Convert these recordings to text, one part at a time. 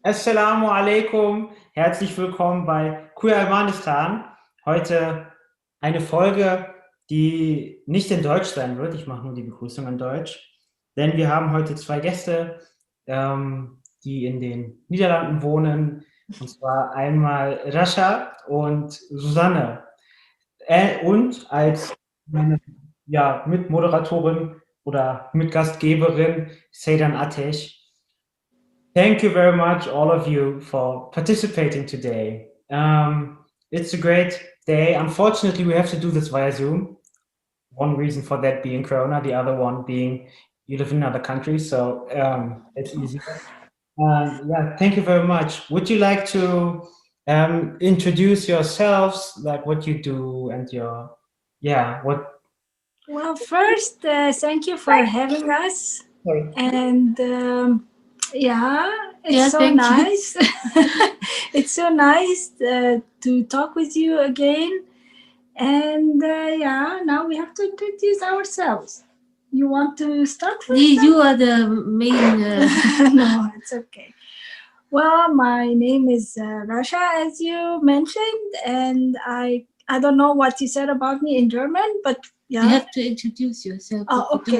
Assalamu alaikum, herzlich willkommen bei Queer Almanistan. Heute eine Folge, die nicht in Deutsch sein wird. Ich mache nur die Begrüßung in Deutsch, denn wir haben heute zwei Gäste, die in den Niederlanden wohnen, und zwar einmal Rascha und Susanne. Und als meine Mitmoderatorin oder Mitgastgeberin Seydan Ateş. Thank you very much, all of you, for participating today. It's a great day. Unfortunately, we have to do this via Zoom. One reason for that being Corona, the other one being you live in another country, so it's easier. Thank you very much. Would you like to introduce yourselves, like what you do and what? Well, first, thank you for having us. Sorry. And it's so thank you. nice. It's so nice to talk with you again. And now we have to introduce ourselves. You want to start first? You are the main. No, it's okay. Well, my name is Rasha, as you mentioned, and I don't know what you said about me in German, but You have to introduce yourself. Oh, okay.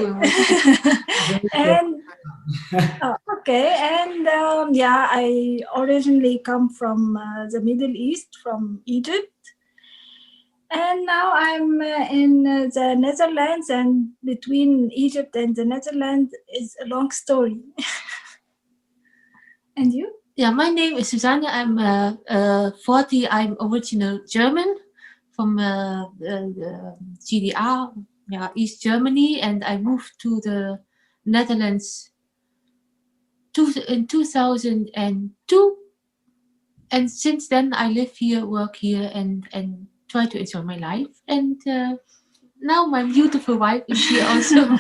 I originally come from the Middle East, from Egypt. And now I'm in the Netherlands, and between Egypt and the Netherlands is a long story. And you? Yeah, my name is Susanne. I'm 40. I'm original German from the GDR, East Germany, and I moved to the Netherlands in 2002. And since then, I live here, work here, and try to enjoy my life. And now my beautiful wife is here also.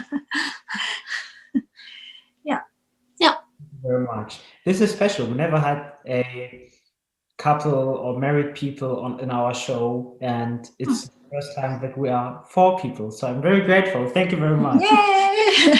Thank you very much. This is special. We never had a couple or married people in our show, and it's the first time that we are 4 people. So I'm very grateful. Thank you very much. Yay!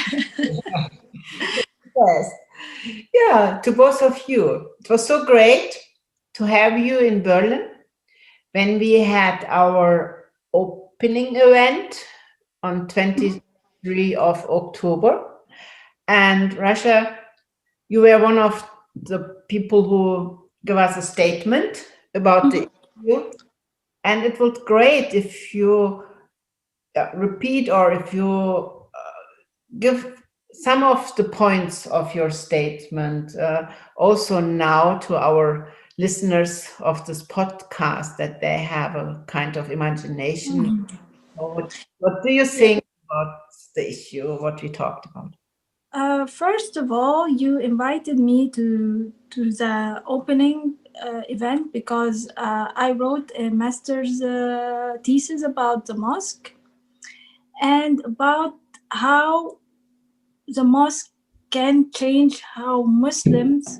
Yes. Yeah, to both of you. It was so great to have you in Berlin when we had our opening event on 23 of October. And Rasha, you were one of the people who gave us a statement about the issue. And it was great if you repeat or if you give some of the points of your statement also now to our listeners of this podcast, that they have a kind of imagination. What do you think about the issue, what we talked about? First of all, you invited me to the opening event because I wrote a master's thesis about the mosque and about how the mosque can change how Muslims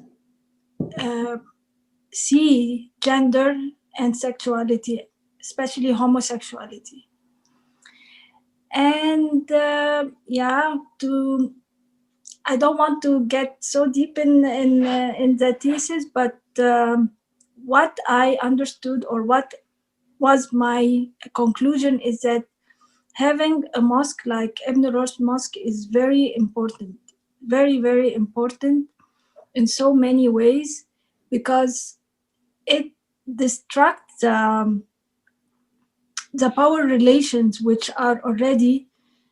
see gender and sexuality, especially homosexuality. And I don't want to get so deep in the thesis, but what I understood or what was my conclusion is that having a mosque like Ibn Rushd Mosque is very important, very, very important in so many ways, because it distracts the power relations which are already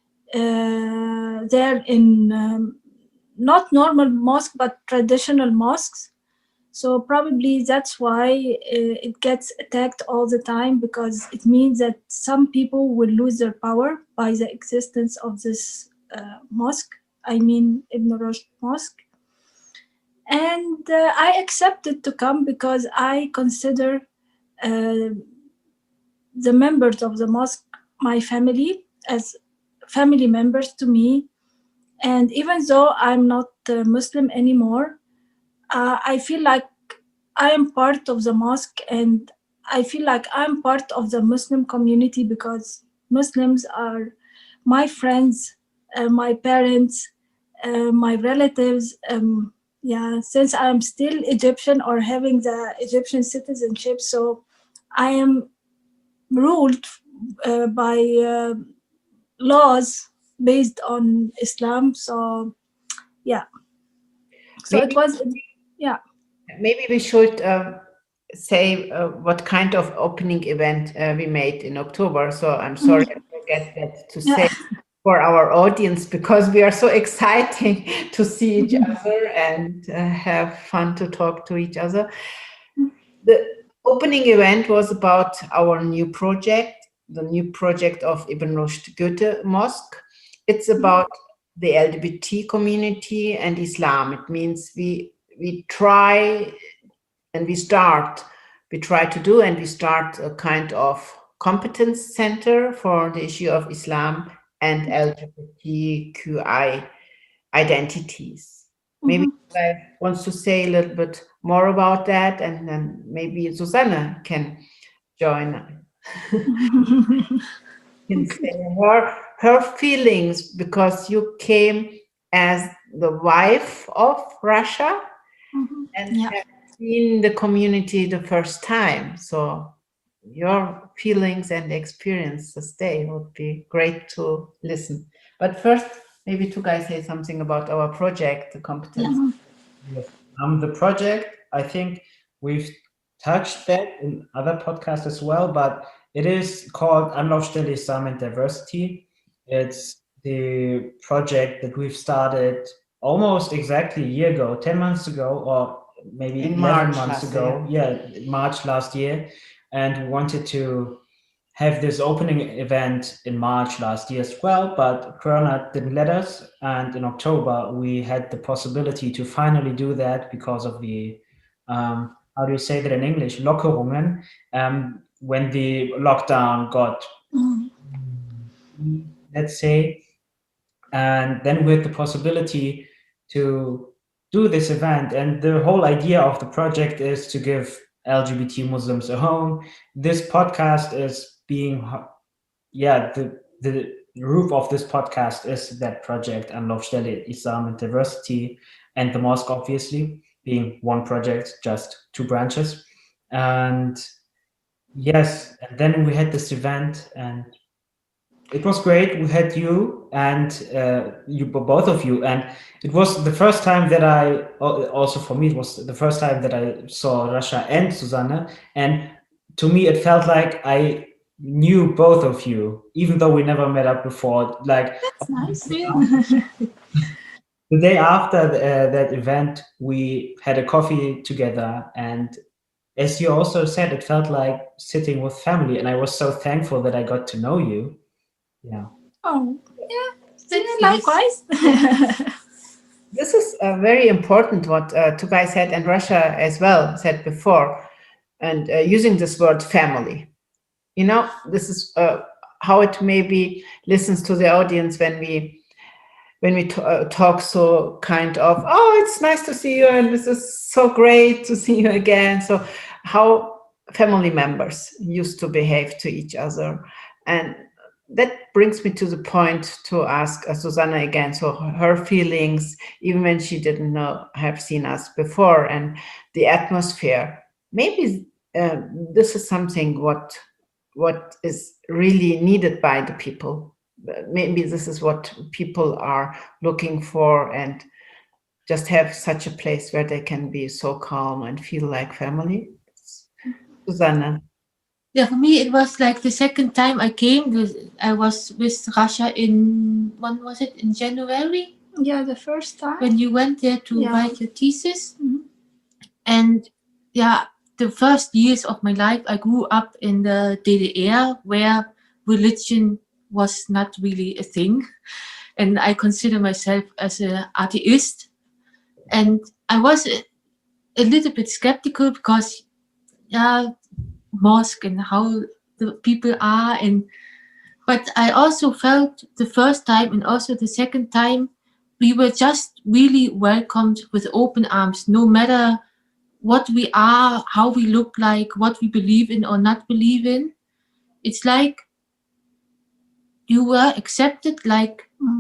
there in not normal mosque but traditional mosques. So probably that's why it gets attacked all the time, because it means that some people will lose their power by the existence of this mosque. I mean Ibn Rushd Mosque. And I accepted to come because I consider the members of the mosque my family, as family members to me. And even though I'm not Muslim anymore, I feel like I am part of the mosque, and I feel like I'm part of the Muslim community, because Muslims are my friends, my parents, my relatives. yeah, since I'm still Egyptian or having the Egyptian citizenship, so I am ruled by laws based on Islam. So yeah, so it Maybe, was, yeah. maybe we should say what kind of opening event we made in October. So I'm sorry I forget that to say for our audience, because we are so exciting to see each other and have fun to talk to each other. The opening event was about our new project, the new project of Ibn Rushd Goethe Mosque. It's about the LGBT community and Islam. It means we try and we try to do and we start a kind of competence center for the issue of Islam and LGBTQI identities. Maybe I wants to say a little bit more about that, and then maybe Susanne can join. Can say her feelings, because you came as the wife of Russia and Yeah. have seen the community the first time. So your feelings and experiences there would be great to listen. But first, maybe two guys say something about our project, the competence. Yes. The project, I think we've touched that in other podcasts as well, but it is called Anlaufstelle Islam and Diversity. It's the project that we've started almost exactly a year ago, 10 months ago, or maybe In 11 March months last ago. Yeah, March last year. And we wanted to have this opening event in March last year as well, but Corona didn't let us. And in October, we had the possibility to finally do that because of the, how do you say that in English? Lockerungen, when the lockdown got, let's say, and then we had the possibility to do this event. And the whole idea of the project is to give LGBT Muslims a home. This podcast is being, yeah, the roof of this podcast is that project, Anlaufstelle Islam and Diversity, and the mosque, obviously, being one project, just two branches. And yes, and then we had this event, and it was great. We had you and you, both of you, and it was the first time that also for me, it was the first time that I saw Rasha and Susanne, and to me it felt like I knew both of you, even though we never met up before. Like, That's nice. the day after that event, we had a coffee together, and as you also said, it felt like sitting with family, and I was so thankful that I got to know you. Yeah. Oh, yeah. That's nice. Likewise. This is very important what Tugay said and Russia as well said before, and using this word family. You know, this is how it maybe listens to the audience when we talk so kind of, oh, it's nice to see you and this is so great to see you again. So how family members used to behave to each other. And that brings me to the point to ask Susanne again, so her feelings, even when she didn't have seen us before, and the atmosphere. Maybe this is something what is really needed by the people. Maybe this is what people are looking for, and just have such a place where they can be so calm and feel like family. Susanne. Yeah, for me, it was like the second time I came. I was with Rasha in, when was it? In January? Yeah, the first time. When you went there to Yeah. write your thesis. And yeah, the first years of my life, I grew up in the DDR where religion was not really a thing. And I consider myself as an atheist. And I was a little bit skeptical because, yeah, mosque and how the people are, but I also felt the first time and also the second time we were just really welcomed with open arms, no matter what we are, how we look like, what we believe in or not believe in. It's like you were accepted like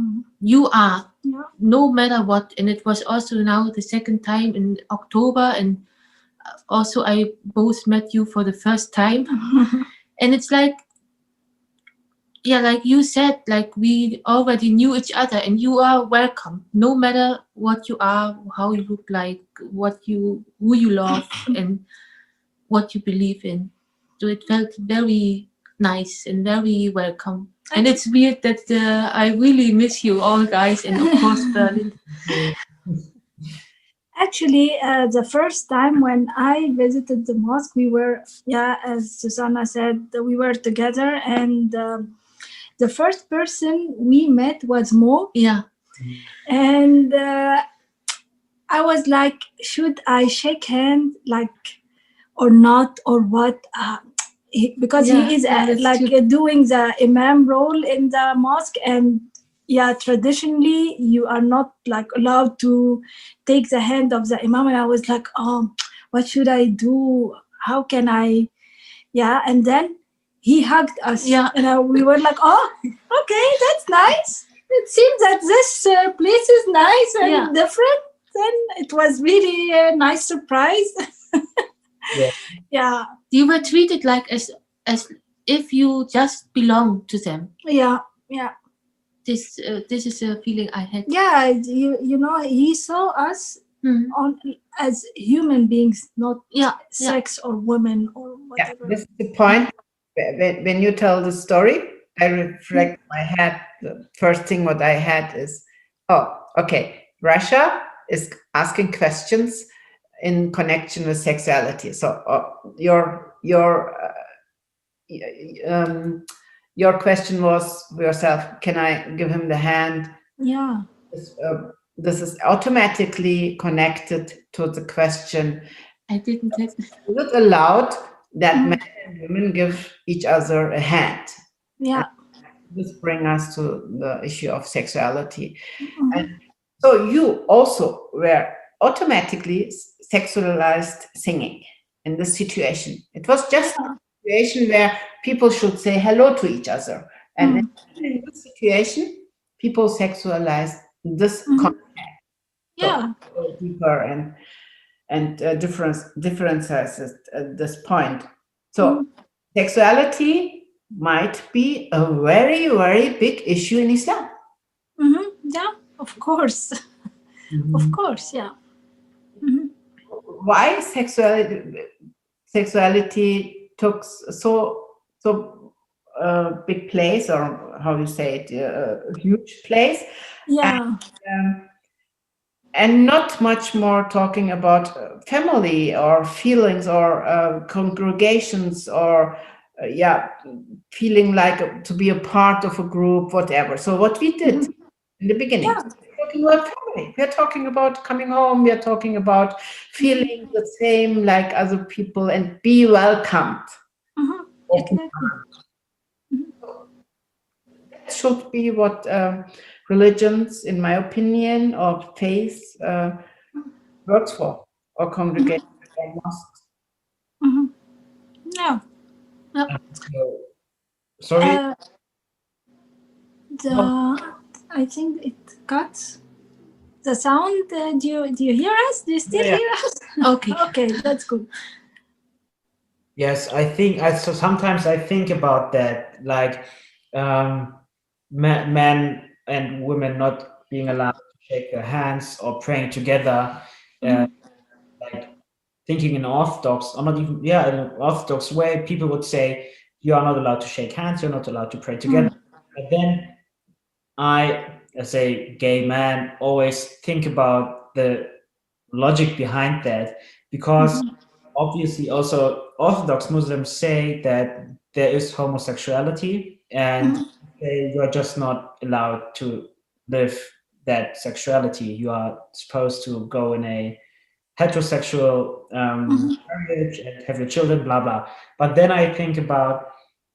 you are, Yeah. no matter what. And it was also now the second time in October, and also I both met you for the first time. And it's like, yeah, like you said, like we already knew each other, and you are welcome, no matter what you are, how you look like, who you love, and what you believe in. So it felt very nice and very welcome. And it's weird that I really miss you all, guys, and of course Berlin. Actually, the first time when I visited the mosque, we were, as Susanna said, we were together, and the first person we met was Mo, Yeah, and I was like, should I shake hand, like, or not, or what? Because Yeah, he is yeah, that's like true. doing the imam role in the mosque, and traditionally you are not like allowed to take the hand of the imam. And I was like, what should I do? How can I? And then he hugged us. Yeah. And we were like, oh, okay, that's nice. It seems that this place is nice and Yeah. different. Then it was really a nice surprise. Yeah. Yeah. You were treated like as if you just belong to them. Yeah. This is a feeling I had. Yeah. You know, he saw us Mhm. as human beings, not Yeah, sex or women or Yeah, whatever. this is the point. When you tell the story, I reflect in my head. The first thing what I had is, oh, okay, Russia is asking questions in connection with sexuality. So your question was yourself, can I give him the hand? Yeah. This is automatically connected to the question, I didn't have. is it allowed that men and women give each other a hand? Yeah. This brings us to the issue of sexuality. Mhm. And so you also were automatically sexualized singing in this situation. It was just a situation where people should say hello to each other. And in this situation, people sexualize this contact. Yeah. So deeper and differences at this point. So sexuality might be a very, very big issue in Islam. Yeah, of course. Mhm. Of course, yeah. Why sexuality took so big place, or how you say it, a huge place, Yeah. and not much more talking about family or feelings or congregations or feeling like to be a part of a group, whatever. So what we did in the beginning, we're talking about family, we're talking about coming home, we're talking about feeling the same like other people and be welcomed. Exactly. That should be what religions, in my opinion, or faith works for, or congregation or mosques. Yeah. Sorry. I think it cuts the sound. Do you hear us? Do you still Yeah. hear us? Okay. Okay, that's good. Yes, I think so. Sometimes I think about that, like men and women not being allowed to shake their hands or praying together, like thinking in Orthodox, or not even, in an Orthodox way, people would say you are not allowed to shake hands, you're not allowed to pray together. But then I, as a gay man, always think about the logic behind that, because obviously also Orthodox Muslims say that there is homosexuality, and you are just not allowed to live that sexuality. You are supposed to go in a heterosexual marriage and have your children, blah blah. But then I think about,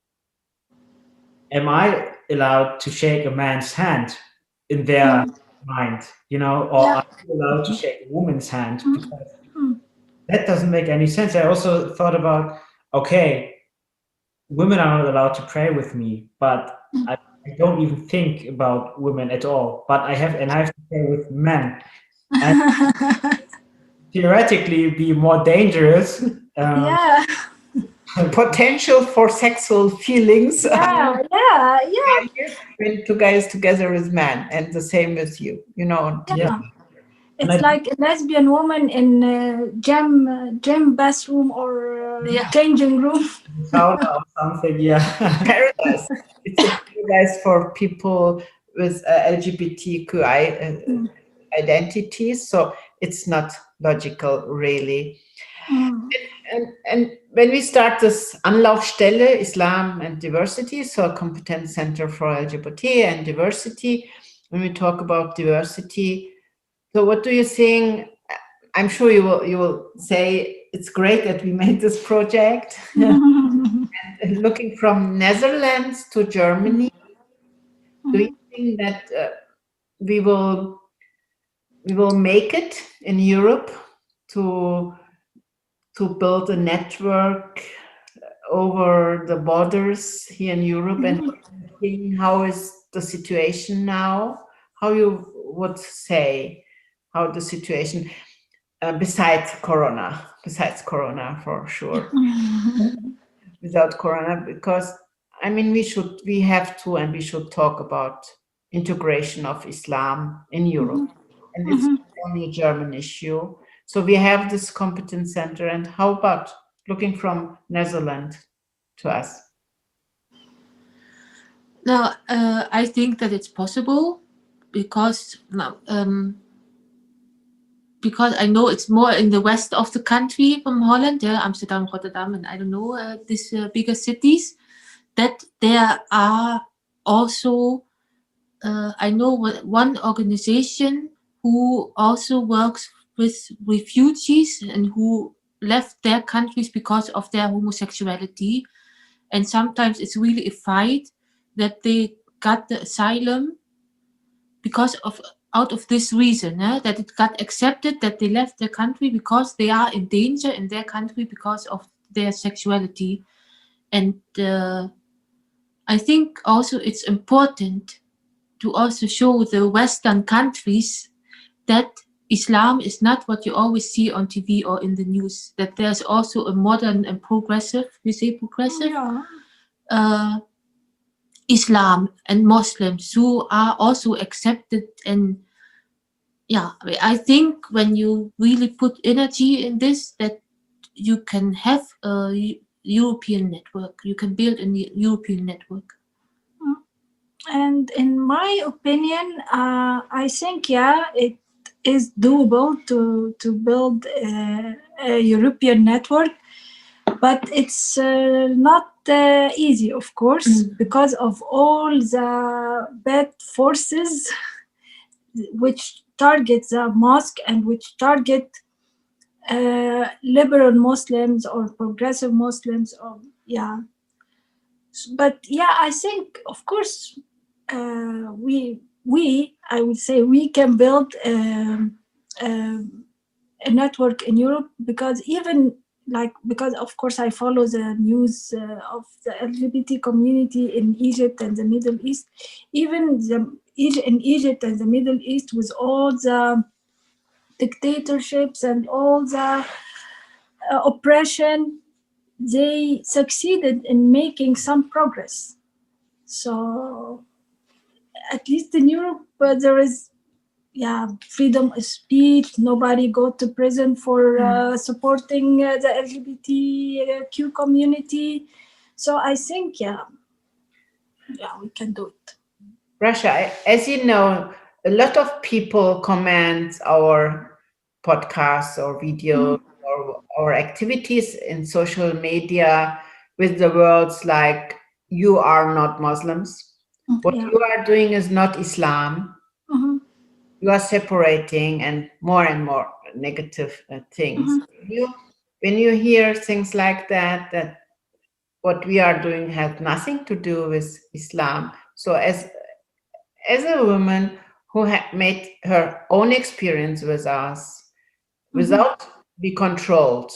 am I allowed to shake a man's hand in their mind, or are you allowed to shake a woman's hand? Because that doesn't make any sense. I also thought about, okay, women are not allowed to pray with me, but I I don't even think about women at all, but I have to play with men. And theoretically be more dangerous. Yeah, Potential for sexual feelings yeah. when two guys together with men, and the same with you, on TV. Yeah. And It's I- like a lesbian woman in gym bathroom or Yeah. changing room. Sauna or something, yeah. Paradise. It's a paradise for people with LGBTQI identities, so it's not logical, really. Mm. And when we start this Anlaufstelle, Islam and Diversity, so a competence center for LGBT and diversity, when we talk about diversity, so what do you think? I'm sure you will say it's great that we made this project. Looking from Netherlands to Germany, do you think that we will make it in Europe to build a network over the borders here in Europe? And how is the situation now? How you would say how the situation besides Corona for sure, without Corona, because I mean we have to, and we should talk about integration of Islam in Europe, and it's not only a German issue. So we have this competence center, and how about looking from Netherlands to us? Now, I think that it's possible because I know it's more in the west of the country from Holland, Amsterdam, Rotterdam, and I don't know, these bigger cities, that there are also, I know one organization who also works with refugees and who left their countries because of their homosexuality. And sometimes it's really a fight that they got the asylum because of out of this reason, that it got accepted that they left their country because they are in danger in their country because of their sexuality. And I think also it's important to also show the Western countries that Islam is not what you always see on TV or in the news, that there's also a modern and progressive, we say progressive, Islam and Muslims who are also accepted. And yeah, I think when you really put energy in this, that you can have a European network, you can build a European network. And in my opinion, I think it is doable to build a European network, but it's not easy, of course, because of all the bad forces which target the mosque and which target liberal Muslims or progressive Muslims, or But I think, of course, I would say we can build a network in Europe, because because of course I follow the news of the LGBT community in Egypt and the Middle East. Even in Egypt and the Middle East, with all the dictatorships and all the oppression, they succeeded in making some progress. So at least in Europe, there is freedom of speech. Nobody go to prison for supporting the LGBTQ community. So I think we can do it. Rasha, as you know, a lot of people comment our podcasts or videos or activities in social media with the words like, you are not Muslims. What you are doing is not Islam. You are separating, and more negative things. When you hear things like that what we are doing has nothing to do with Islam. So as a woman who had made her own experience with us without be controlled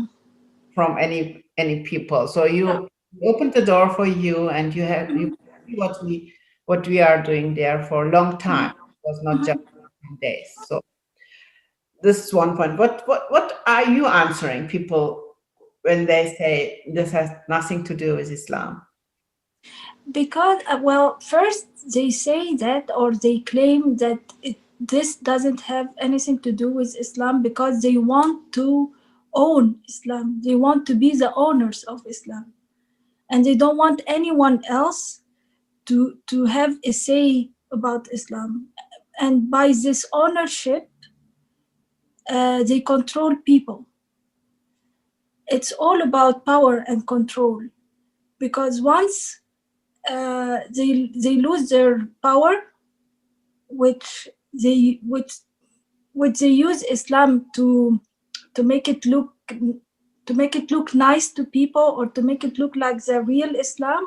from any people, so you opened the door for you, and you what we are doing there for a long time. It was not just 10 days. So this is one point. What are you answering people when they say this has nothing to do with Islam? Because, well, first they say that, or they claim that this doesn't have anything to do with Islam because they want to own Islam. They want to be the owners of Islam. And they don't want anyone else to have a say about Islam. And by this ownership, they control people. It's all about power and control. Because once they lose their power, which they use Islam to make it look nice to people, or to make it look like the real Islam.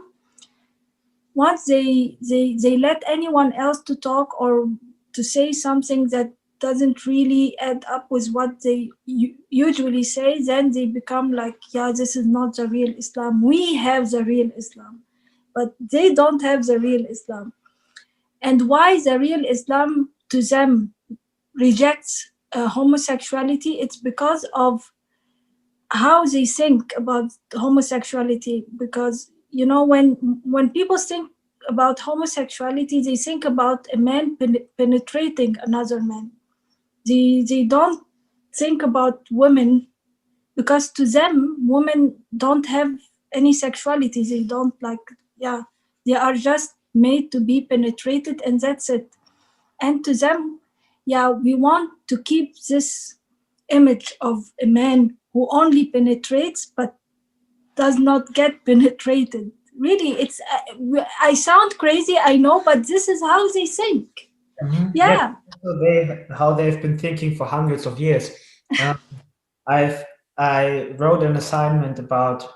Once they let anyone else to talk or to say something that doesn't really add up with what they usually say, then they become like, yeah, this is not the real Islam. We have the real Islam. But they don't have the real Islam. And why the real Islam to them rejects homosexuality? It's because of how they think about homosexuality. Because, you know, when people think about homosexuality, they think about a man penetrating another man. They don't think about women, because to them, women don't have any sexuality. They don't they are just made to be penetrated, and that's it. And to them, we want to keep this image of a man who only penetrates but does not get penetrated. Really, it's I sound crazy, I know, but this is how they think. Mm-hmm. Yeah. How they've been thinking for hundreds of years. I wrote an assignment about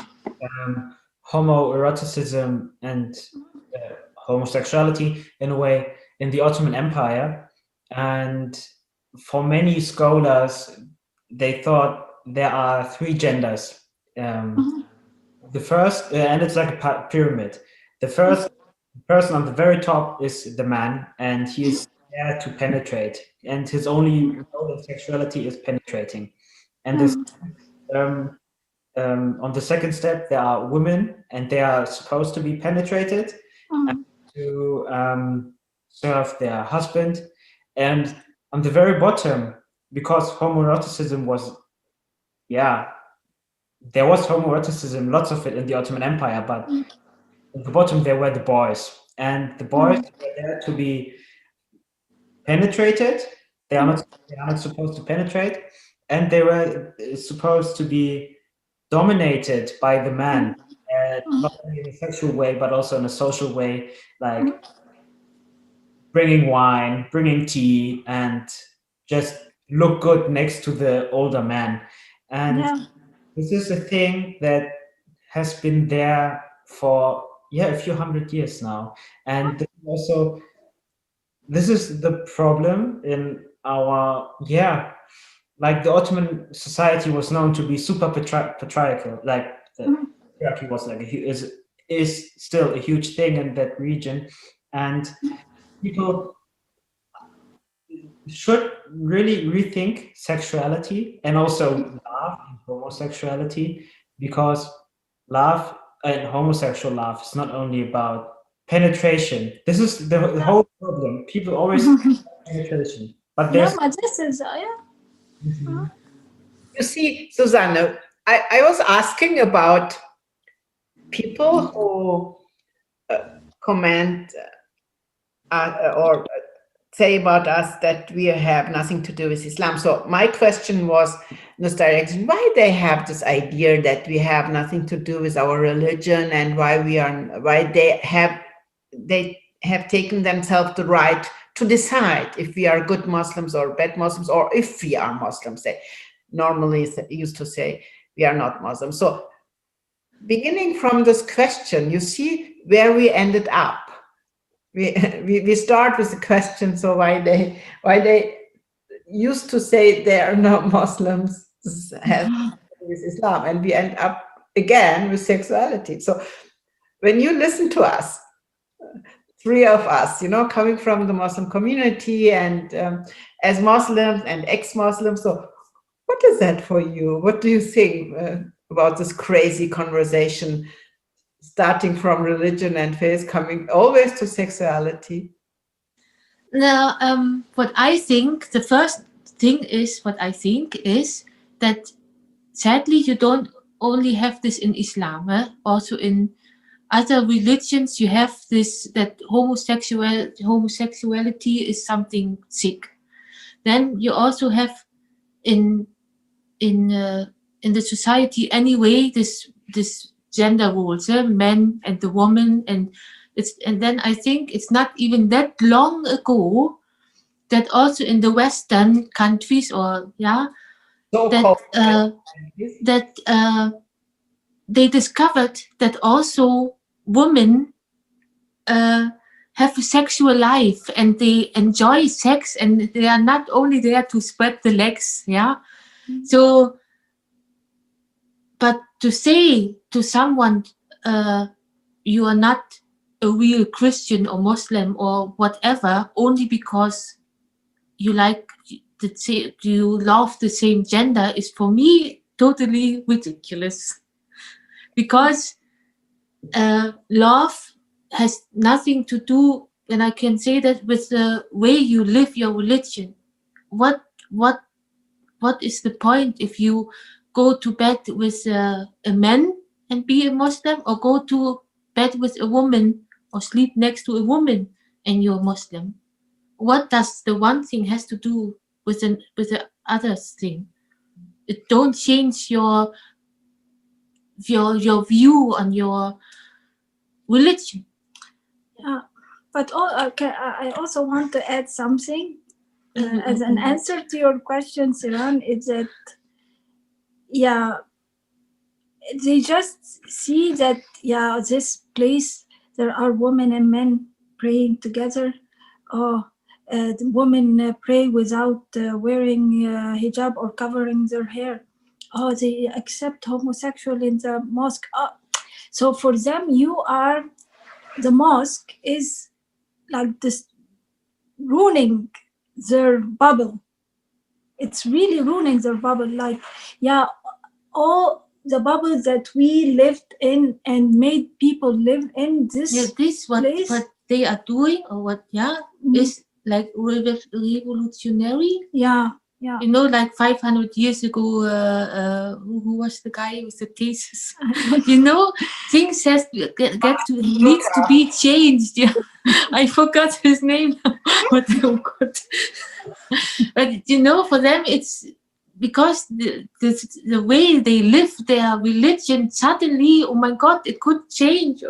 homoeroticism and homosexuality in a way in the Ottoman Empire, and for many scholars, they thought there are three genders. The first, and it's like a pyramid. The first person on the very top is the man, and he is there to penetrate, and his only mode of sexuality is penetrating. And this, on the second step, there are women, and they are supposed to be penetrated and to serve their husband. And on the very bottom, because homoeroticism was, there was homoeroticism, lots of it in the Ottoman Empire, but at the bottom there were the boys, and the boys were there to be penetrated. They are not supposed to penetrate, and they were supposed to be dominated by the man, not only in a sexual way but also in a social way, like bringing wine, bringing tea, and just look good next to the older man. And this is a thing that has been there for a few hundred years now. And also, this is the problem in our, like the Ottoman society was known to be super patriarchal, like the patriarchy was like is still a huge thing in that region. And people should really rethink sexuality and also love and homosexuality, because love and homosexual love is not only about penetration. This is the whole problem. People always penetration, but there's this is You see, Susanne, I was asking about people who comment or say about us that we have nothing to do with Islam. So my question was in this direction: why they have this idea that we have nothing to do with our religion, and why they have taken themselves the right to decide if we are good Muslims or bad Muslims, or if we are Muslims. They normally used to say we are not Muslims. So beginning from this question, you see where we ended up. We start with the question, so why they used to say they are not Muslims with Islam, and we end up again with sexuality. So when you listen to us, three of us, coming from the Muslim community and as Muslims and ex-Muslims. So what is that for you? What do you think about this crazy conversation, starting from religion and faith, coming always to sexuality? Now, what I think, the first thing is, that sadly you don't only have this in Islam, also in other religions you have this, that homosexuality is something sick. Then you also have in the society anyway this gender roles, men and the woman, and then I think it's not even that long ago that also in the Western countries, or they discovered that also women have a sexual life and they enjoy sex, and they are not only there to spread the legs. So, but to say to someone, you are not a real Christian or Muslim or whatever, only because you you love the same gender, is for me totally ridiculous. Because love has nothing to do, and I can say that, with the way you live your religion. What is the point if you go to bed with a man and be a Muslim, or go to bed with a woman or sleep next to a woman and you're Muslim? What does the one thing has to do with the other thing? It don't change your view on your religion. But I also want to add something as an answer to your question, Siran, is that they just see that this place there are women and men praying together. The women pray without wearing hijab or covering their hair. They accept homosexual in the mosque. So for them, the mosque is like this, ruining their bubble. It's really ruining their bubble. Like, all the bubbles that we lived in and made people live in this place. What they are doing, or what is like revolutionary. Like 500 years ago, who was the guy with the thesis? Things needs to be changed. I forgot his name. But for them it's because the way they live their religion, suddenly, oh my God, it could change.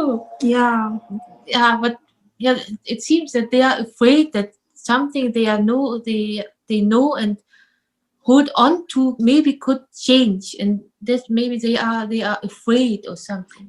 But it seems that they are afraid that something they know and hold on to maybe could change, and that maybe they are afraid or something.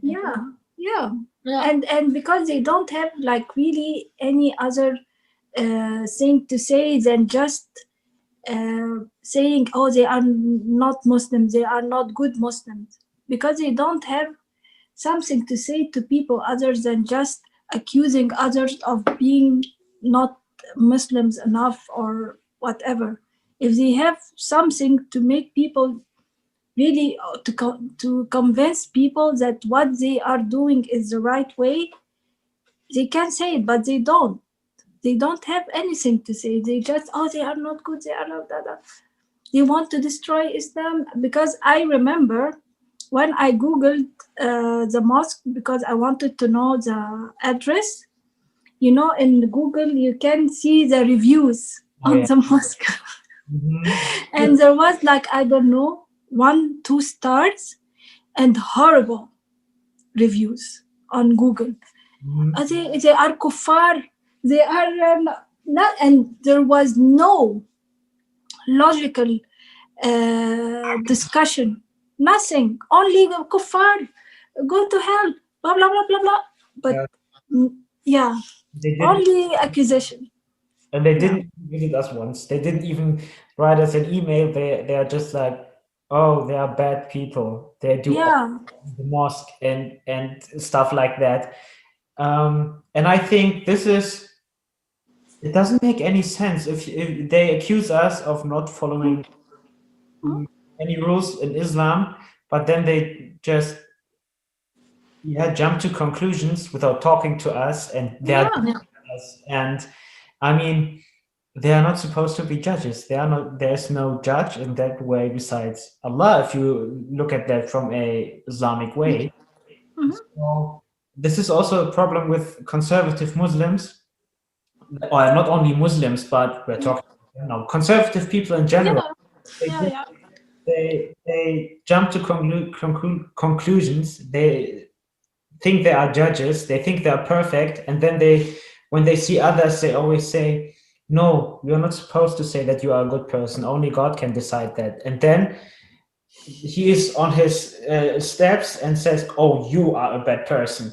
And because they don't have like really any other thing to say than just saying, they are not Muslims, they are not good Muslims, because they don't have something to say to people other than just accusing others of being not Muslims enough or whatever. If they have something to make people really to convince people that what they are doing is the right way, they can say it, but they don't. They don't have anything to say. They just, they are not good, they are not that. They want to destroy Islam. Because I remember when I Googled the mosque, because I wanted to know the address, in Google, you can see the reviews on the mosque. And there was 1-2 stars and horrible reviews on Google. They are kuffar. They are not, and there was no logical discussion. Nothing. Only kuffar, go to hell. Blah blah blah blah blah. But only accusation. And they didn't visit us once. They didn't even write us an email. They are just like, they are bad people. They do the mosque and stuff like that. And I think it doesn't make any sense if they accuse us of not following any rules in Islam, but then they just jump to conclusions without talking to us, and they're us. And I mean, they are not supposed to be judges. There's no judge in that way besides Allah, if you look at that from a Islamic way. So this is also a problem with conservative Muslims, or not only Muslims, but we're talking conservative people in general. They jump to conclusions. They think they are judges. They think they are perfect, and then when they see others, they always say, "No, you're not supposed to say that you are a good person. Only God can decide that." And then he is on his steps and says, "Oh, you are a bad person."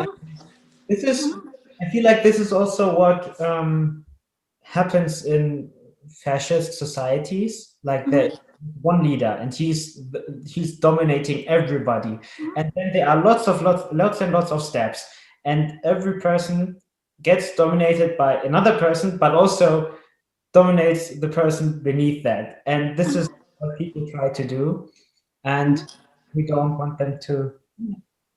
I feel like this is also what happens in fascist societies, like that one leader, and he's dominating everybody, and then there are lots and lots of steps, and every person gets dominated by another person, but also dominates the person beneath that. And this is what people try to do, and we don't want them to do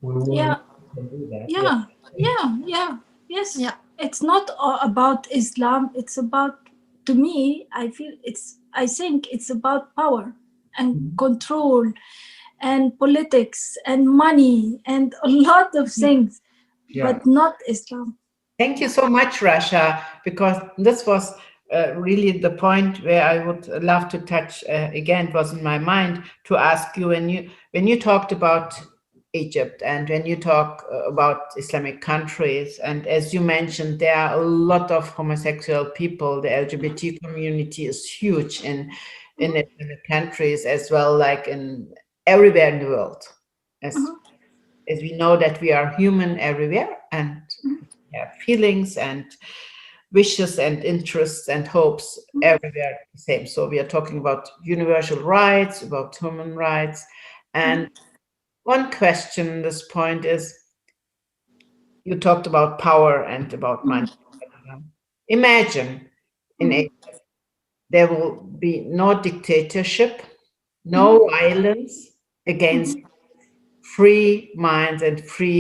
that. Yes. It's not about Islam. It's about, to me, I think it's about power and control and politics and money and a lot of things, but not Islam. Thank you so much, Rasha, because this was really the point where I would love to touch again. It was in my mind to ask you, when you talked about Egypt and when you talk about Islamic countries, and as you mentioned, there are a lot of homosexual people. The LGBT community is huge in Islamic countries as well, like in everywhere in the world. As we know that we are human everywhere and have feelings and wishes and interests and hopes everywhere the same. So we are talking about universal rights, about human rights. And one question at this point is, you talked about power and about money. Imagine in Egypt, there will be no dictatorship, no violence against free minds and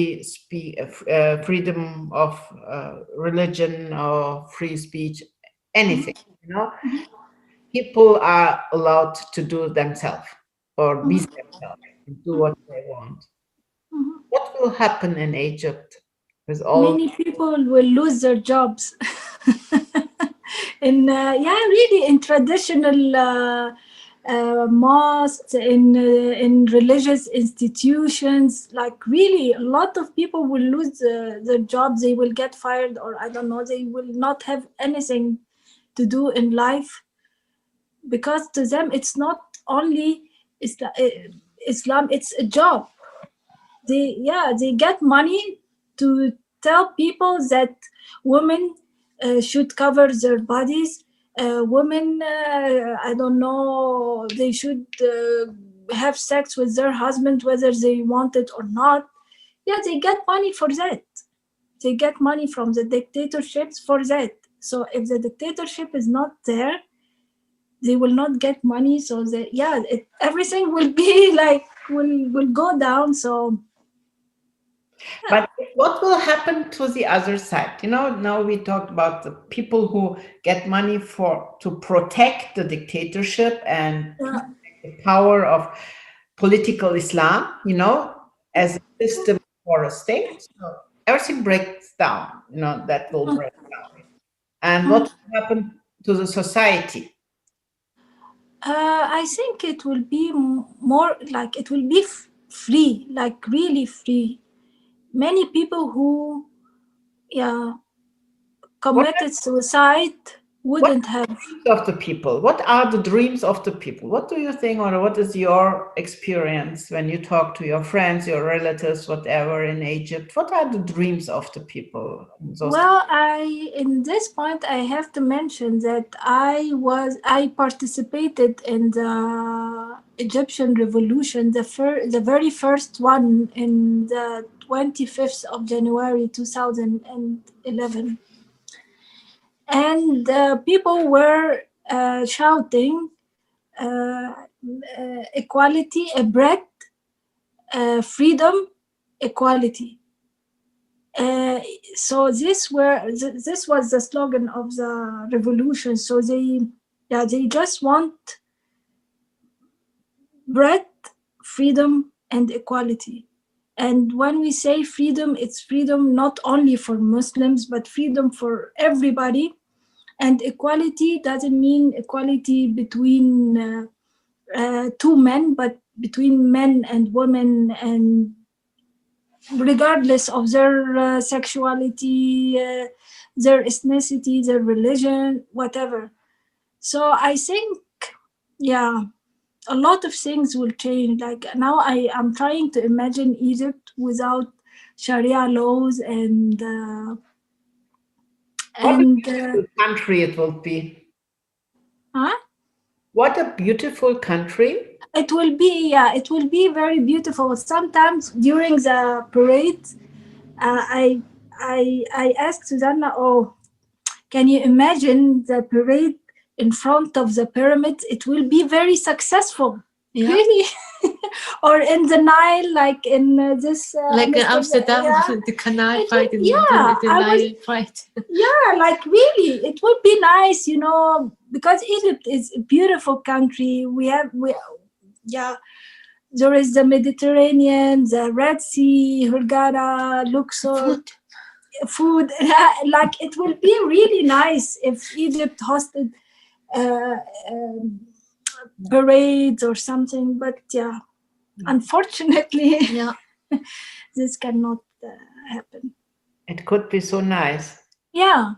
freedom of religion or free speech, anything. People are allowed to do themselves or be themselves and do what they want. What will happen in Egypt with all? Many people will lose their jobs. Really in traditional mosques, in religious institutions, like really a lot of people will lose their jobs. They will get fired, or I don't know, they will not have anything to do in life, because to them it's not only Islam, it's a job. They get money to tell people that women should cover their bodies. Women, I don't know, they should have sex with their husband whether they want it or not. Yeah, they get money for that. They get money from the dictatorships for that. So if the dictatorship is not there, they will not get money. So everything will be like will go down. So. But what will happen to the other side? Now we talked about the people who get money to protect the dictatorship and the power of political Islam, as a system for a state. So everything breaks down, that will break down. And what will happen to the society? I think it will be more like it will be free, like really free. Many people who committed suicide wouldn't have. Of the people, what are the dreams of the people? What do you think, or what is your experience when you talk to your friends, your relatives, whatever in Egypt? What are the dreams of the people? Well, in this point, I have to mention that I participated in the Egyptian Revolution, the very first one in the 25th of January 2011. And people were shouting equality, bread, freedom, equality. So this was the slogan of the revolution. So they just want bread, freedom, and equality. And when we say freedom, it's freedom not only for Muslims, but freedom for everybody. And equality doesn't mean equality between two men, but between men and women, and regardless of their sexuality, their ethnicity, their religion, whatever. So I think, a lot of things will change. Like now I'm trying to imagine Egypt without Sharia laws and What a beautiful country it will be. huh? What a beautiful country. It will be very beautiful. Sometimes during the parade, I asked Susanna, "Oh, can you imagine the parade in front of the pyramids? It will be very successful." Yeah. Really? Or in the Nile, like in this Like in Amsterdam, the canal fight in the Nile fight. Yeah, like really, it would be nice, because Egypt is a beautiful country. There is the Mediterranean, the Red Sea, Hurghada, Luxor, food. Like it will be really nice if Egypt hosted parades or something. But unfortunately, this cannot happen. It could be so nice. Yeah.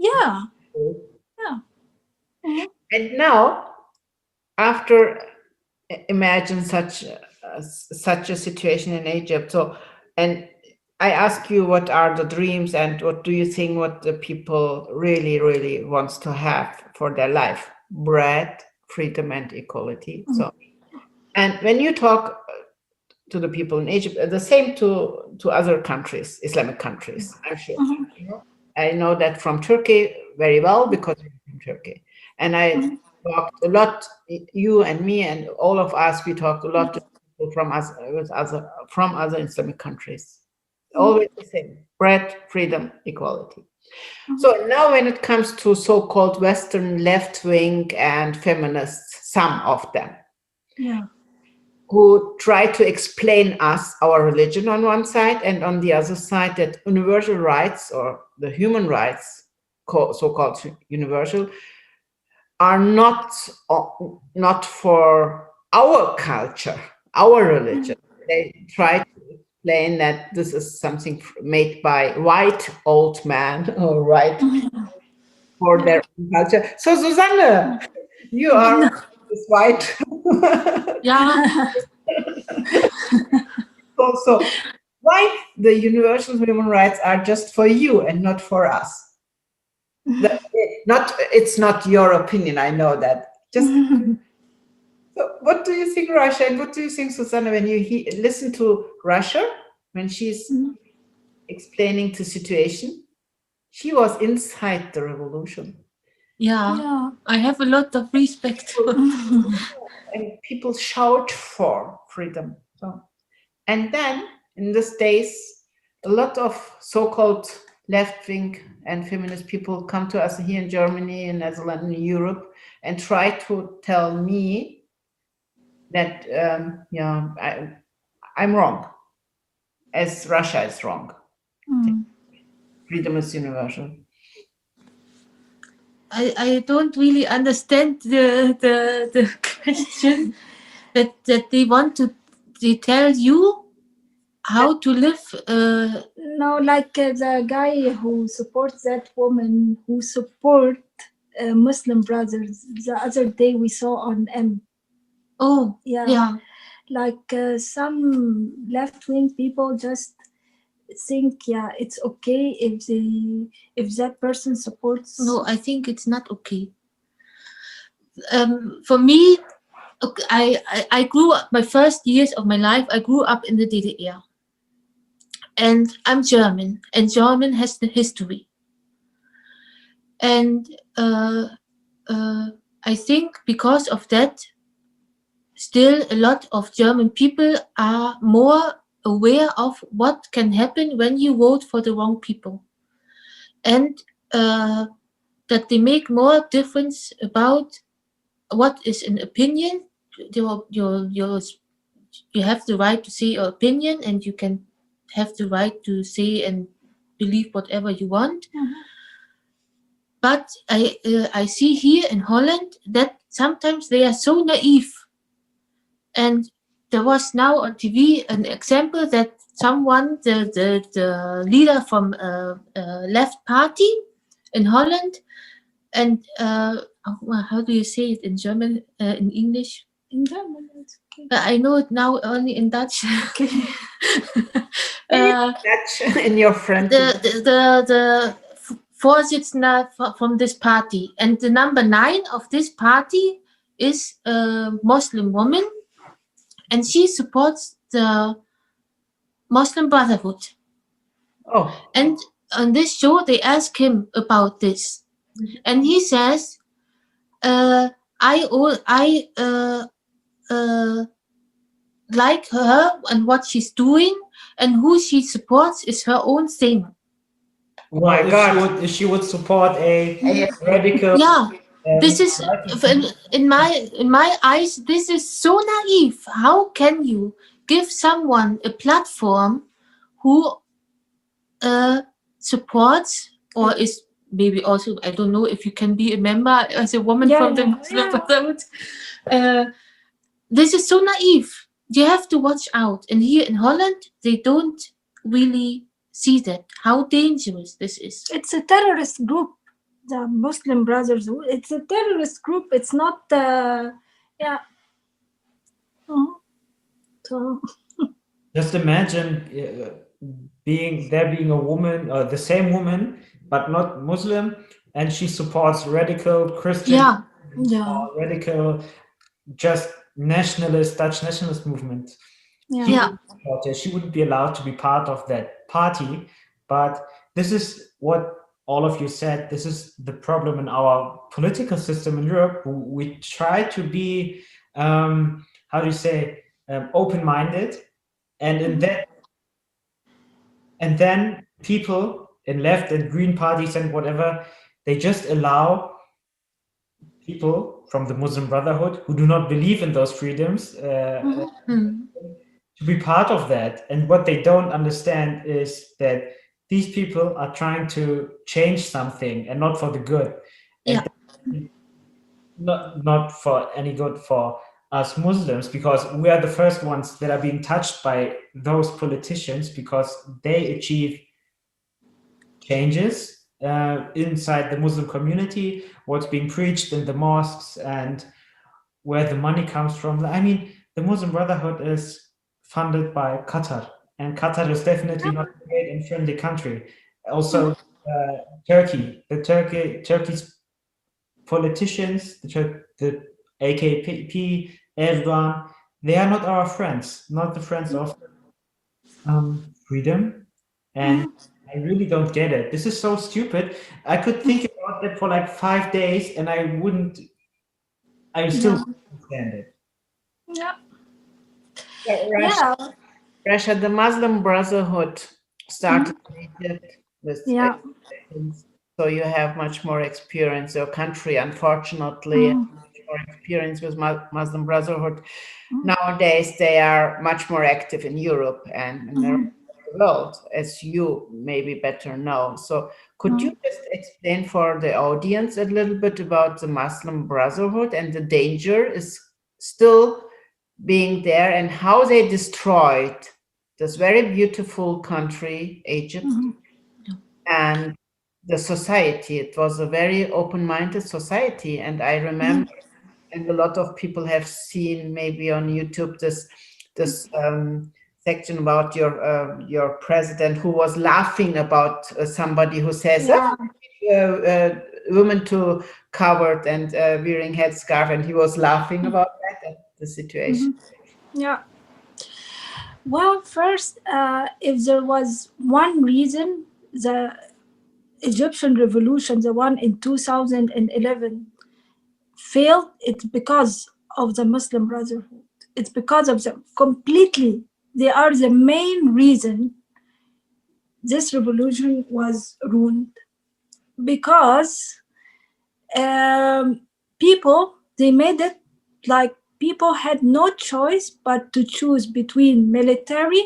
And now, after imagine such a situation in Egypt. So, and I ask you, what are the dreams and what do you think what the people really, really wants to have for their life? Bread, freedom, and equality. So, and when you talk to the people in Egypt, the same to other countries, Islamic countries, I'm sure. I know that from Turkey very well because I'm from Turkey, and I talked a lot. You and me and all of us, we talked a lot to people from other Islamic countries. Always the same: bread, freedom, equality. So now, when it comes to so-called Western left wing and feminists, some of them, who try to explain us our religion on one side, and on the other side that universal rights or the human rights, so-called universal, are not for our culture, our religion. They try to explain that this is something made by white old man or white for their own culture. So Susanne, you are this white. Yeah. So why the universal human rights are just for you and not for us? It's not your opinion, I know that. Just so what do you think, Rasha, and what do you think, Susanne, when you listen to Rasha when she's explaining the situation? She was inside the revolution. Yeah. I have a lot of respect. And people shout for freedom. So, and then in these days, a lot of so-called left-wing and feminist people come to us here in Germany, in Netherlands, in Europe, and try to tell me that I'm wrong, as Russia is wrong. Freedom is universal. I don't really understand the question that they want to tell you how to live. No, like the guy who supports that woman who support Muslim brothers. The other day we saw on M. Oh, yeah. Like some left-wing people just think, it's okay if that person supports. No, I think it's not okay. For me, I grew up, my first years of my life, I grew up in the DDR. and I'm German, and German has the history. And I think because of that, still a lot of German people are more aware of what can happen when you vote for the wrong people, and that they make more difference about what is an opinion. You have the right to say your opinion, and you can have the right to say and believe whatever you want. But I see here in Holland that sometimes they are so naive. And there was now on TV an example that someone, the leader from a left party in Holland, and how do you say it in German, in English? In German, it's okay. I know it now only in Dutch. Okay. Dutch in your friend. The Vorsitzender from this party, and the number 9 of this party is a Muslim woman, and she supports the Muslim Brotherhood. Oh, And on this show, they ask him about this, and he says, "I like her and what she's doing, and who she supports is her own thing." oh my Well, God. if she would support a radical, Yeah, this is in my eyes. This is so naive. How can you give someone a platform who supports or is maybe also, I don't know if you can be a member as a woman from the Muslim Brotherhood. This is so naive. You have to watch out. And here in Holland, they don't really see that, how dangerous this is. It's a terrorist group, the Muslim Brotherhood. It's a terrorist group. It's not, yeah. So, just imagine being a woman, the same woman, but not Muslim, and she supports radical Christian, radical, just nationalist, Dutch nationalist movement. She wouldn't be allowed to be part of that party. But this is what all of you said. This is the problem in our political system in Europe. We try to be, how do you say, open-minded, and in that, and then people in left and green parties and whatever, they just allow people from the Muslim Brotherhood who do not believe in those freedoms to be part of that. And what they don't understand is that these people are trying to change something, and not for the good. And not for any good for us Muslims, because we are the first ones that are being touched by those politicians, because they achieve changes inside the Muslim community, what's being preached in the mosques, and where the money comes from. I mean, the Muslim Brotherhood is funded by Qatar, and Qatar is definitely not a great and friendly country. Also, Turkey's politicians, the AKP, Erdogan, they are not our friends, not the friends of freedom. And I really don't get it. This is so stupid. I could think about that for like 5 days, and I still wouldn't understand it. Rasha, the Muslim Brotherhood started in Egypt with so you have much more experience. Your country, unfortunately, has much more experience with Muslim Brotherhood. Nowadays, they are much more active in Europe and in the world, as you maybe better know. So could you just explain for the audience a little bit about the Muslim Brotherhood and the danger is still being there, and how they destroyed this very beautiful country, Egypt, and the society? It was a very open-minded society, and I remember, and a lot of people have seen maybe on YouTube this section about your president, who was laughing about somebody who says women too covered and wearing headscarf, and he was laughing about that and the situation. Well, first, if there was one reason, the Egyptian revolution, the one in 2011, failed, it's because of the Muslim Brotherhood. It's because of them completely. They are the main reason this revolution was ruined. Because people, they made it like people had no choice but to choose between military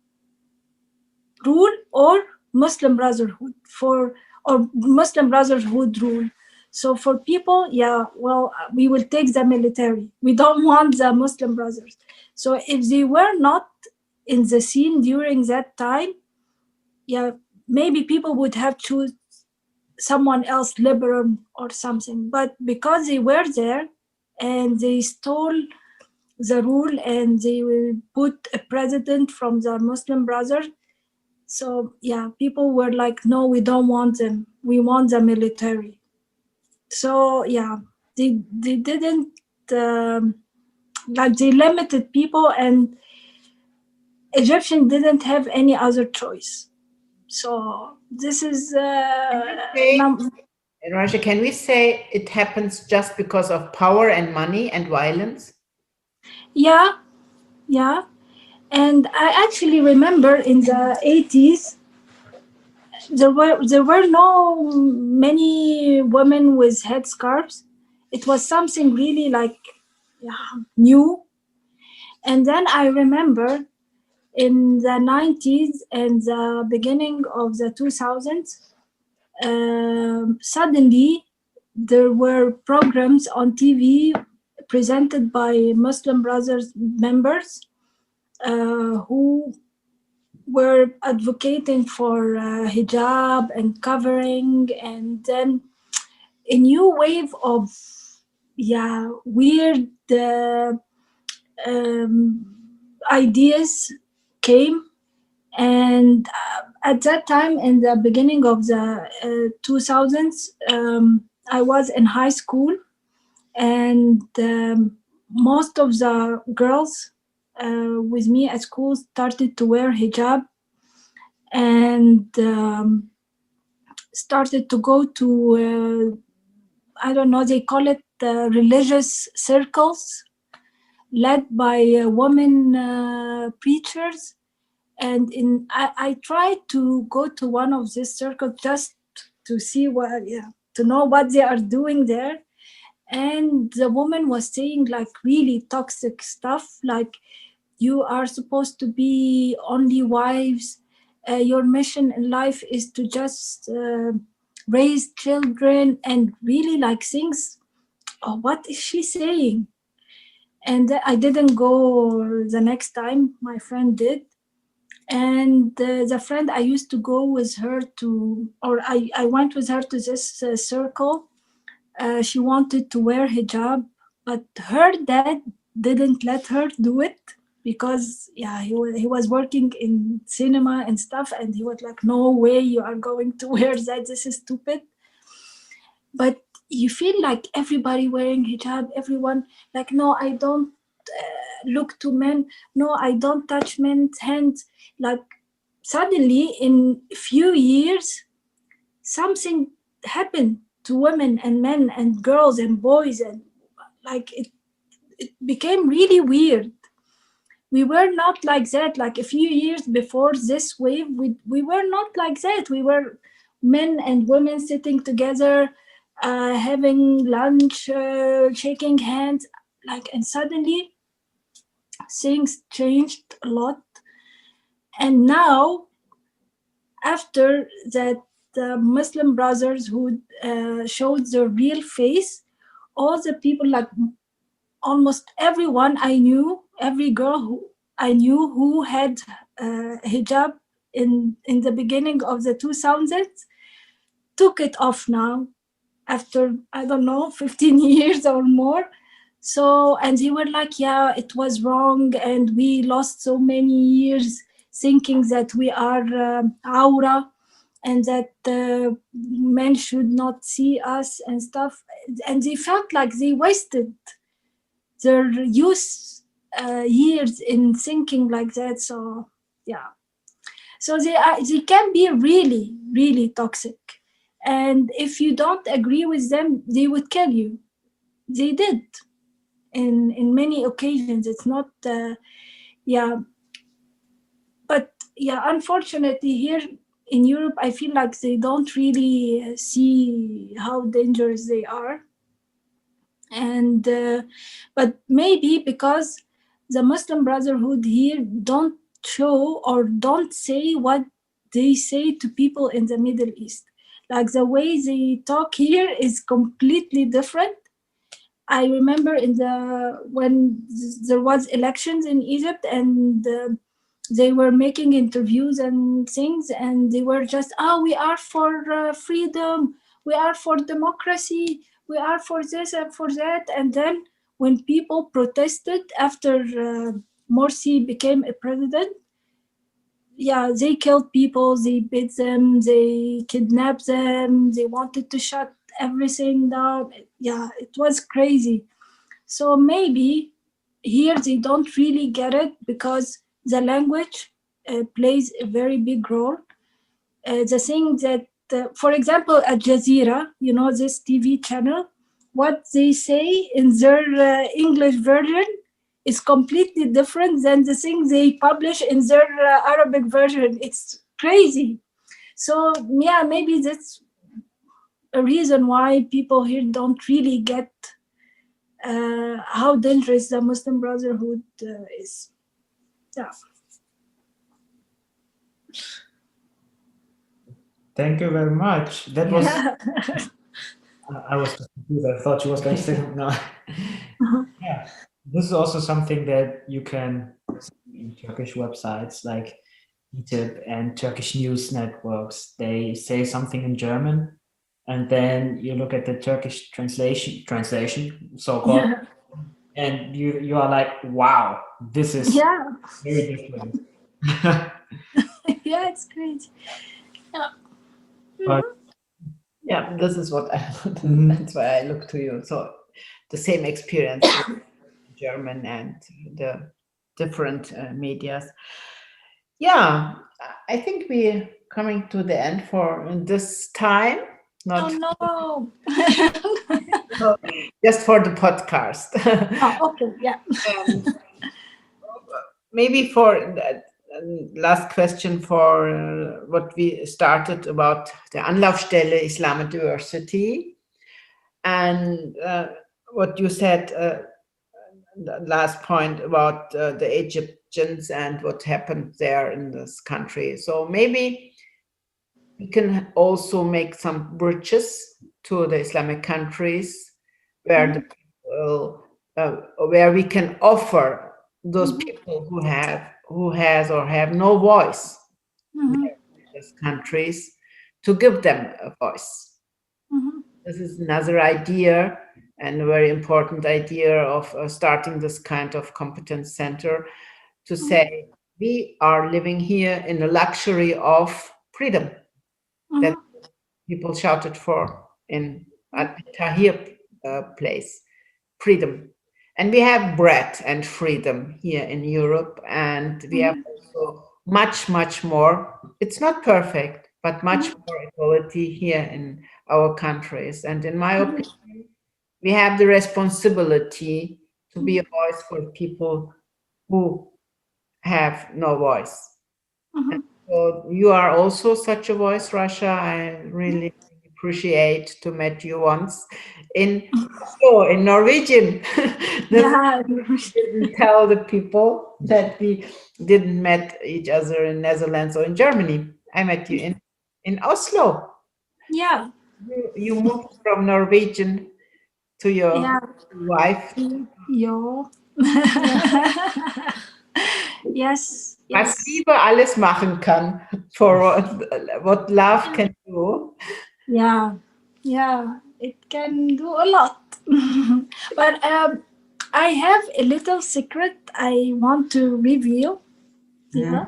rule or Muslim Brotherhood or Muslim Brotherhood rule. So for people, yeah, well, we will take the military. We don't want the Muslim Brothers. So if they were not in the scene during that time, yeah, maybe people would have choose someone else, liberal or something. But because they were there and they stole the rule and they will put a president from the Muslim Brothers. So yeah, people were like, no, we don't want them. We want the military. So yeah, they didn't like they limited people, and Egyptians didn't have any other choice. So this is Raja, can we say it happens just because of power and money and violence? yeah. And I actually remember in the 80s, there were no many women with headscarves. It was something really like new. And then I remember in the 90s and the beginning of the 2000s, suddenly there were programs on TV presented by Muslim Brothers members who were advocating for hijab and covering, and then a new wave of weird ideas came. And at that time, in the beginning of the 2000s, I was in high school, and most of the girls with me at school started to wear hijab and started to go to I don't know, they call it religious circles led by women preachers. And I tried to go to one of these circles just to see to know what they are doing there. And the woman was saying like really toxic stuff, like you are supposed to be only wives. Your mission in life is to just raise children, and really like things. Oh, what is she saying? And I didn't go the next time. My friend did. And the friend I used to go with her to, or I went with her to this circle. She wanted to wear hijab, but her dad didn't let her do it because he was working in cinema and stuff, and he was like, no way you are going to wear that, this is stupid. But you feel like everybody wearing hijab, everyone like, no, I don't look to men, no, I don't touch men's hands. Like suddenly in a few years something happened to women and men and girls and boys, and like it became really weird. We were not like that. Like a few years before this wave, we were not like that. We were men and women sitting together, having lunch, shaking hands, like, and suddenly things changed a lot. And now, after that, the Muslim Brothers who showed their real face, all the people, like almost everyone I knew, every girl who I knew who had hijab in the beginning of the 2000s, took it off now after, I don't know, 15 years or more. So, and they were like, yeah, it was wrong, and we lost so many years thinking that we are aura, and that men should not see us and stuff. And they felt like they wasted their youth years in thinking like that. So yeah, so they can be really, really toxic. And if you don't agree with them, they would kill you. They did in many occasions. It's not, yeah. But yeah, unfortunately, here in Europe, I feel like they don't really see how dangerous they are. And but maybe because the Muslim Brotherhood here don't show or don't say what they say to people in the Middle East. Like the way they talk here is completely different. I remember when there was elections in Egypt, and they were making interviews and things, and they were just, we are for freedom, we are for democracy, we are for this and for that. And then when people protested after Morsi became a president, yeah, they killed people, they beat them, they kidnapped them, they wanted to shut everything down. Yeah, it was crazy. So maybe here they don't really get it because the language plays a very big role. The thing that, for example, Al Jazeera, this TV channel, what they say in their English version is completely different than the thing they publish in their Arabic version. It's crazy. So yeah, maybe that's a reason why people here don't really get how dangerous the Muslim Brotherhood is. Yeah. Thank you very much. That was. I was just confused. I thought she was going to say no. Yeah, this is also something that you can see in Turkish websites like ETIP and Turkish news networks. They say something in German, and then you look at the Turkish translation, so-called, Yeah. and you are like, wow, this is Yeah. very different. Yeah, it's crazy. Yeah. But Yeah, this is what that's why I look to you. So the same experience with German and the different medias. Yeah, I think we're coming to the end for this time. Not Oh no. just for the podcast. Okay. Yeah. Maybe for last question for what we started about the Anlaufstelle Islam Diversity, and what you said, the last point about the Egyptians and what happened there in this country. So maybe we can also make some bridges to the Islamic countries where the people, where we can offer those people who has or have no voice in these countries, to give them a voice. This is another idea, and a very important idea of starting this kind of competence center, to say we are living here in the luxury of freedom that people shouted for in at Tahrir place, freedom. And we have bread and freedom here in Europe, and we have also much, much more. It's not perfect, but much more equality here in our countries. And in my opinion, we have the responsibility to be a voice for people who have no voice. So you are also such a voice, Rasha. I really appreciate to meet you once in Norwegian. Yeah. Didn't tell the people that we didn't met each other in Netherlands or in Germany. I met you in Oslo. Yeah. You moved from Norwegian to your Yeah. wife. Yo. Yes. Was Yes. Liebe alles machen kann, for what love can do. Yeah. Yeah. It can do a lot. But I have a little secret I want to reveal. Yeah.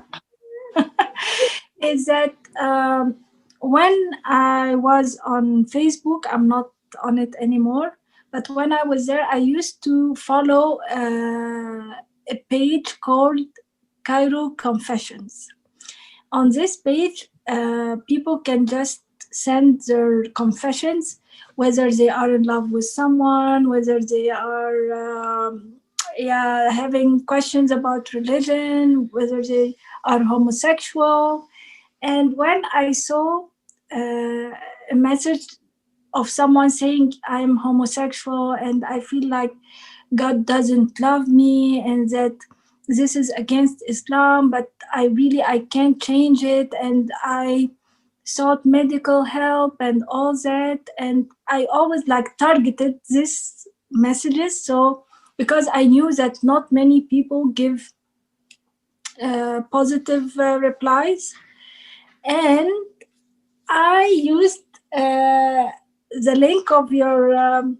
Is that when I was on Facebook, I'm not on it anymore, but when I was there, I used to follow a page called Cairo Confessions. On this page, people can just send their confessions, whether they are in love with someone, whether they are having questions about religion, whether they are homosexual. And when I saw a message of someone saying I'm homosexual and I feel like God doesn't love me and that this is against Islam, but I can't change it, and I sought medical help and all that, and I always targeted these messages, so because I knew that not many people give positive replies, and I used the link of your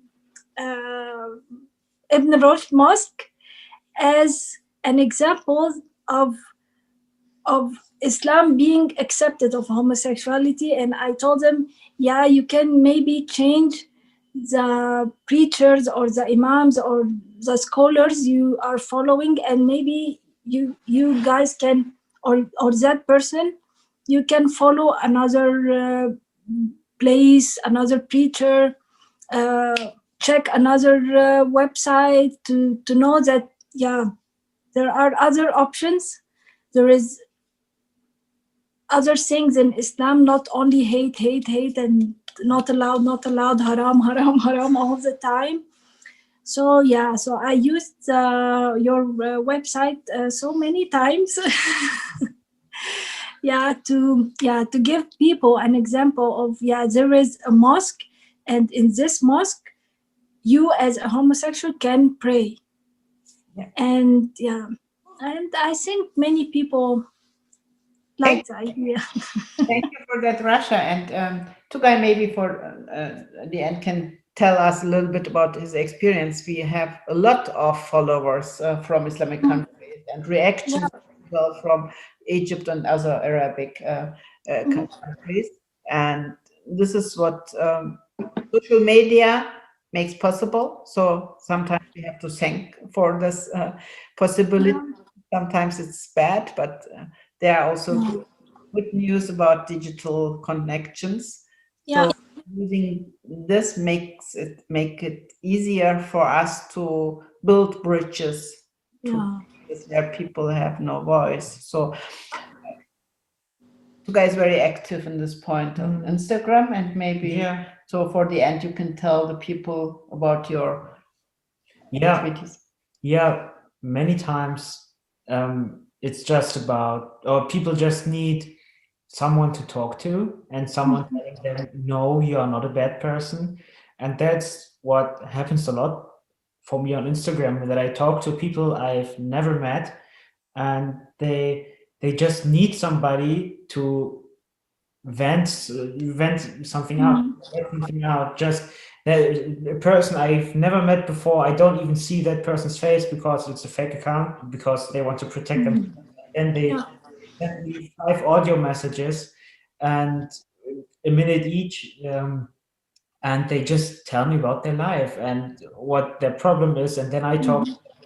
Ibn Rushd Mosque as an example of Islam being accepted of homosexuality, and I told them, yeah, you can maybe change the preachers or the imams or the scholars you are following, and maybe you guys can, or that person, you can follow another place, another preacher, check another website to know that, yeah, there are other options. There is other things in Islam, not only hate, and not allowed, haram, all the time. So yeah, so I used your website so many times. to give people an example of, there is a mosque, and in this mosque, you as a homosexual can pray. And I think many people like the idea. Thank you for that, Rasha. And Tugay maybe for the end can tell us a little bit about his experience. We have a lot of followers from Islamic countries and reactions as well from Egypt and other Arabic countries. And this is what social media makes possible. So sometimes we have to thank for this possibility. Sometimes it's bad, but there are also good news about digital connections. Yeah. So using this make it easier for us to build bridges to places where people have no voice. So you guys very active in this point on Instagram, and maybe so for the end you can tell the people about your activities. Yeah, many times it's just about, or people just need someone to talk to and someone telling them, no, you are not a bad person. And that's what happens a lot for me on Instagram, that I talk to people I've never met, and they just need somebody to vent something out, get something out. Just a person I've never met before, I don't even see that person's face because it's a fake account, because they want to protect them. And they send me 5 audio messages and a minute each, and they just tell me about their life and what their problem is, and then I talk.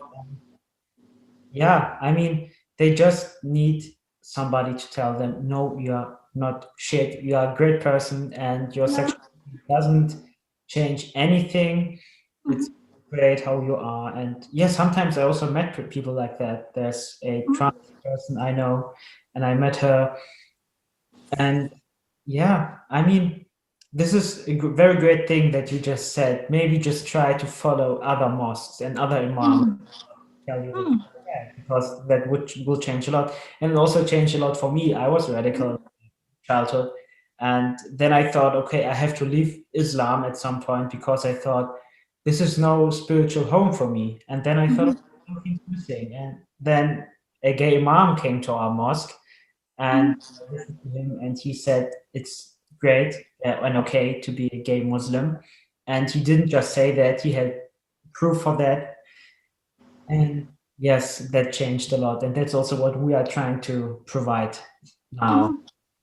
I mean, they just need somebody to tell them, no, you are not shit, you are a great person, and your sexuality doesn't change anything. It's great how you are. And sometimes I also met people like that. There's a trans person I know, and I met her, and I mean, this is a very great thing that you just said. Maybe just try to follow other mosques and other imams. Tell you because that will change a lot, and also change a lot for me. I was radical in childhood, and then I thought, okay, I have to leave Islam at some point, because I thought this is no spiritual home for me. And then I thought something's missing, and then a gay imam came to our mosque, and I listened to him, and he said it's great and okay to be a gay Muslim, and he didn't just say that, he had proof for that. And yes, that changed a lot, and that's also what we are trying to provide now.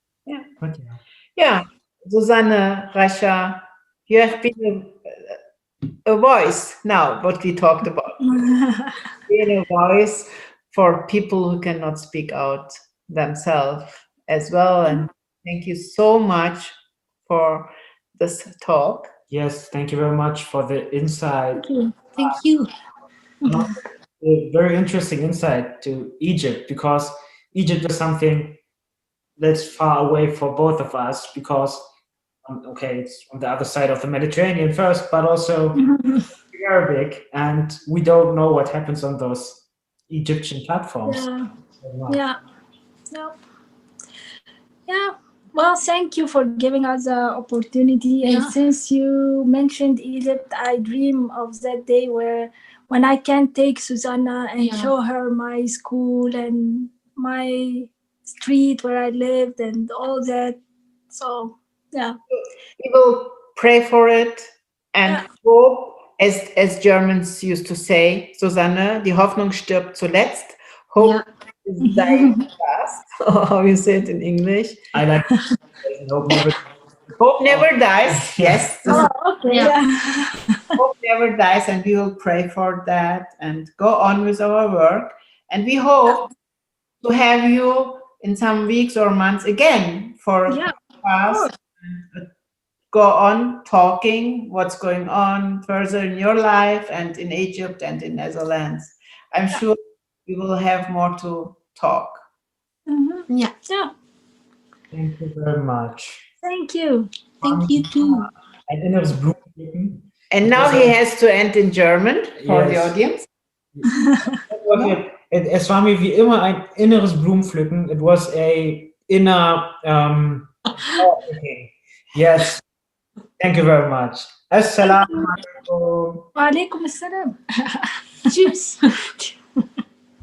Susanne, Rasha, you have been a voice now, what we talked about. being a voice for people who cannot speak out themselves as well. And thank you so much for this talk. Yes, thank you very much for the insight. Thank you. Thank you. A very interesting insight to Egypt, because Egypt is something that's far away for both of us, because okay, it's on the other side of the Mediterranean first, but also Arabic, and we don't know what happens on those Egyptian platforms. Yeah. Well, thank you for giving us the opportunity. And Yeah. since you mentioned Egypt, I dream of that day when I can take Susanna and Yeah. show her my school and my street where I lived and all that. So yeah. We will pray for it and Yeah. hope, as Germans used to say, Susanne, die Hoffnung stirbt zuletzt. Hope Yeah. is dying fast. How you say it in English? I like hope never. Hope never dies. Yes, this is Oh, okay. Yeah. Yeah. hope never dies, and we will pray for that and go on with our work. And we hope to have you in some weeks or months again for Yeah, us. Go on talking what's going on further in your life and in Egypt and in Netherlands. I'm sure we will have more to talk. Yeah. Yeah. Thank you very much. Thank you. Thank you too. Ein inneres Blumenpflücken. And now he has to end in German for the Yes. audience. Es war mir wie immer ein inneres Blumenpflücken. It was a inner. Okay. Yes. Thank you very much. Assalamu alaikum. Wa alaikum assalam. Tschüss.